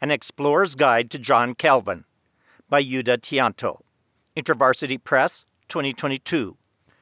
An Explorer's Guide to John Calvin by Yuda Tianto. InterVarsity Press, 2022,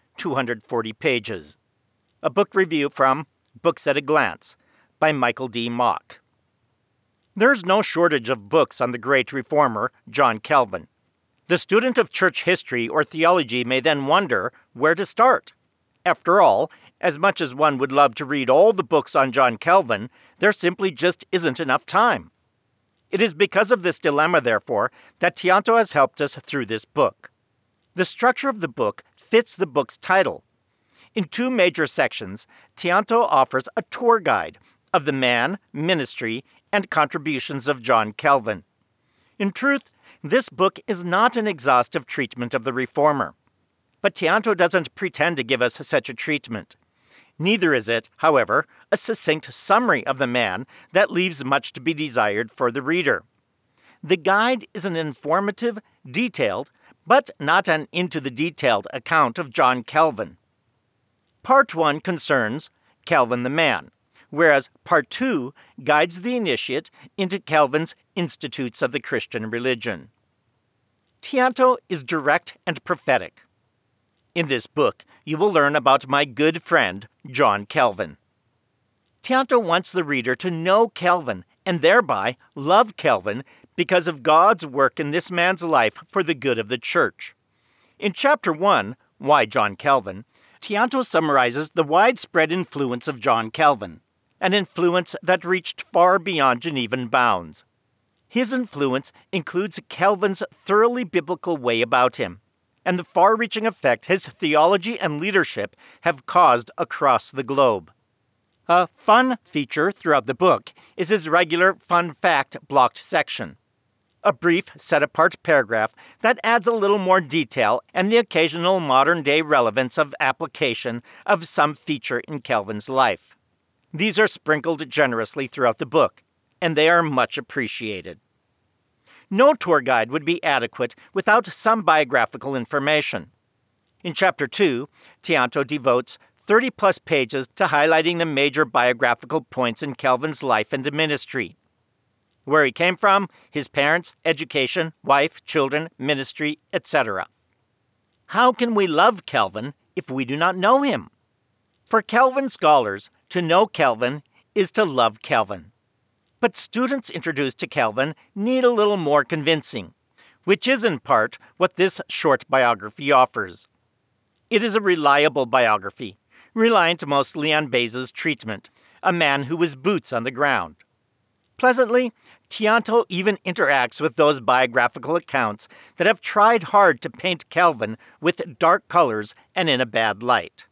240 pages. A book review from Books at a Glance by Michael D. Mock. There's no shortage of books on the great reformer, John Calvin. The student of church history or theology may then wonder where to start. After all, as much as one would love to read all the books on John Calvin, there simply just isn't enough time. It is because of this dilemma, therefore, that Tianto has helped us through this book. The structure of the book fits the book's title. In two major sections, Tianto offers a tour guide of the man, ministry, and contributions of John Calvin. In truth, this book is not an exhaustive treatment of the reformer. But Tianto doesn't pretend to give us such a treatment. Neither is it, however, a succinct summary of the man that leaves much to be desired for the reader. The guide is an informative, detailed, but not an into-the-detailed account of John Calvin. Part 1 concerns Calvin the man, whereas Part 2 guides the initiate into Calvin's Institutes of the Christian Religion. Tianto is direct and prophetic. In this book, you will learn about my good friend, John Calvin. Tianto wants the reader to know Calvin and thereby love Calvin because of God's work in this man's life for the good of the church. In Chapter 1, Why John Calvin, Tianto summarizes the widespread influence of John Calvin, an influence that reached far beyond Genevan bounds. His influence includes Calvin's thoroughly biblical way about him, and the far-reaching effect his theology and leadership have caused across the globe. A fun feature throughout the book is his regular fun fact blocked section, a brief set-apart paragraph that adds a little more detail and the occasional modern-day relevance of application of some feature in Calvin's life. These are sprinkled generously throughout the book, and they are much appreciated. No tour guide would be adequate without some biographical information. In Chapter 2, Tianto devotes 30-plus pages to highlighting the major biographical points in Calvin's life and ministry. Where he came from, his parents, education, wife, children, ministry, etc. How can we love Calvin if we do not know him? For Calvin scholars, to know Calvin is to love Calvin. But students introduced to Calvin need a little more convincing, which is in part what this short biography offers. It is a reliable biography, reliant mostly on Baza's treatment, a man who was boots on the ground. Pleasantly, Tianto even interacts with those biographical accounts that have tried hard to paint Calvin with dark colors and in a bad light.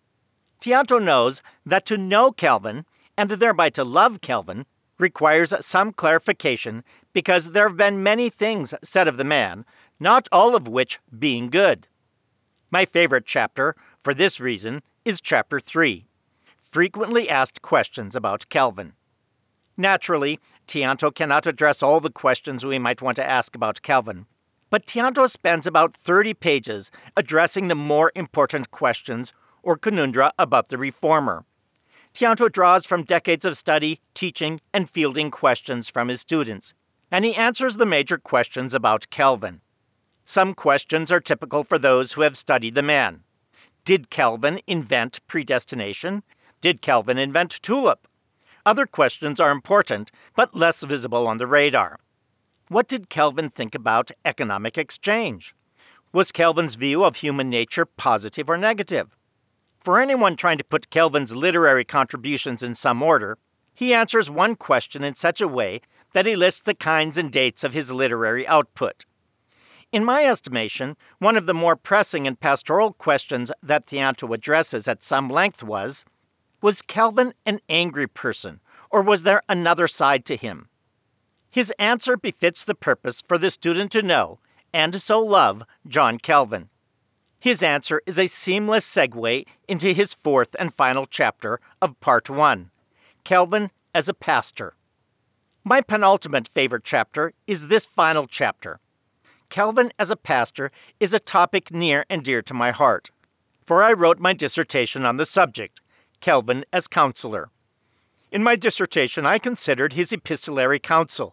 Tianto knows that to know Calvin, and thereby to love Calvin, requires some clarification because there have been many things said of the man, not all of which being good. My favorite chapter, for this reason, is Chapter 3, Frequently Asked Questions About Calvin. Naturally, Tianto cannot address all the questions we might want to ask about Calvin, but Tianto spends about 30 pages addressing the more important questions or conundra about the reformer. Tianto draws from decades of study, teaching, and fielding questions from his students, and he answers the major questions about Calvin. Some questions are typical for those who have studied the man. Did Calvin invent predestination? Did Calvin invent tulip? Other questions are important, but less visible on the radar. What did Calvin think about economic exchange? Was Calvin's view of human nature positive or negative? For anyone trying to put Calvin's literary contributions in some order, he answers one question in such a way that he lists the kinds and dates of his literary output. In my estimation, one of the more pressing and pastoral questions that Tianto addresses at some length was Calvin an angry person, or was there another side to him? His answer befits the purpose for the student to know, and so love, John Calvin. His answer is a seamless segue into his fourth and final chapter of Part 1, Calvin as a Pastor. My penultimate favorite chapter is this final chapter. Calvin as a pastor is a topic near and dear to my heart, for I wrote my dissertation on the subject, Calvin as Counselor. In my dissertation, I considered his epistolary counsel,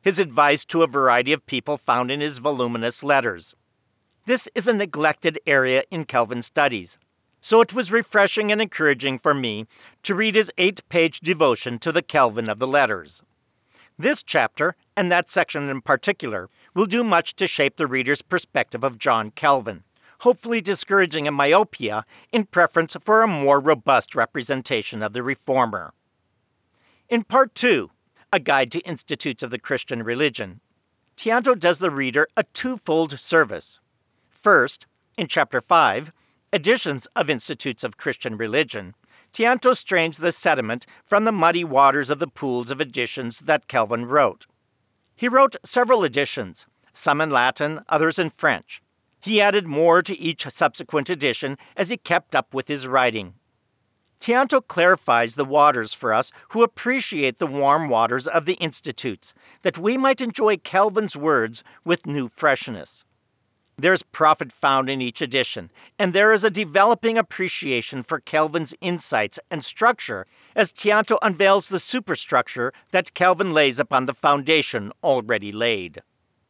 his advice to a variety of people found in his voluminous letters. This is a neglected area in Calvin studies, so it was refreshing and encouraging for me to read his 8-page devotion to the Calvin of the letters. This chapter, and that section in particular, will do much to shape the reader's perspective of John Calvin, hopefully discouraging a myopia in preference for a more robust representation of the Reformer. In Part 2, A Guide to Institutes of the Christian Religion, Tianto does the reader a twofold service. First, in Chapter 5, Editions of Institutes of Christian Religion, Tianto strains the sediment from the muddy waters of the pools of editions that Calvin wrote. He wrote several editions, some in Latin, others in French. He added more to each subsequent edition as he kept up with his writing. Tianto clarifies the waters for us who appreciate the warm waters of the Institutes, that we might enjoy Calvin's words with new freshness. There's profit found in each edition, and there is a developing appreciation for Calvin's insights and structure as Tianto unveils the superstructure that Calvin lays upon the foundation already laid.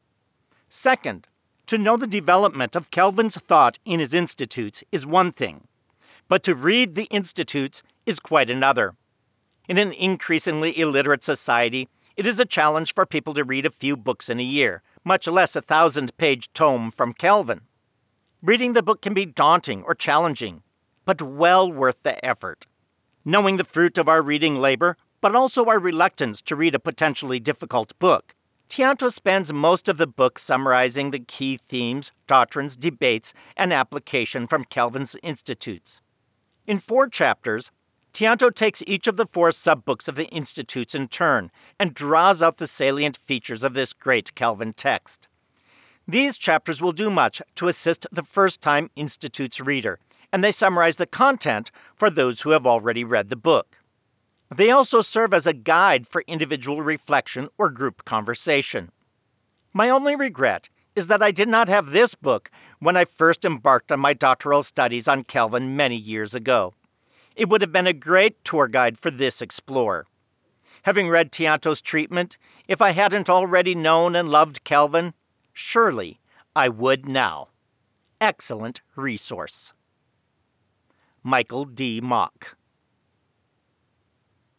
Second, to know the development of Calvin's thought in his Institutes is one thing, but to read the Institutes is quite another. In an increasingly illiterate society, it is a challenge for people to read a few books in a year, much less a 1,000-page tome from Calvin. Reading the book can be daunting or challenging, but well worth the effort. Knowing the fruit of our reading labor, but also our reluctance to read a potentially difficult book, Tianto spends most of the book summarizing the key themes, doctrines, debates, and application from Calvin's Institutes. In 4 chapters, Tianto takes each of the 4 sub-books of the Institutes in turn and draws out the salient features of this great Calvin text. These chapters will do much to assist the first-time Institutes reader, and they summarize the content for those who have already read the book. They also serve as a guide for individual reflection or group conversation. My only regret is that I did not have this book when I first embarked on my doctoral studies on Calvin many years ago. It would have been a great tour guide for this explorer. Having read Tianto's treatment, if I hadn't already known and loved Calvin, surely I would now. Excellent resource. Michael D. Mock.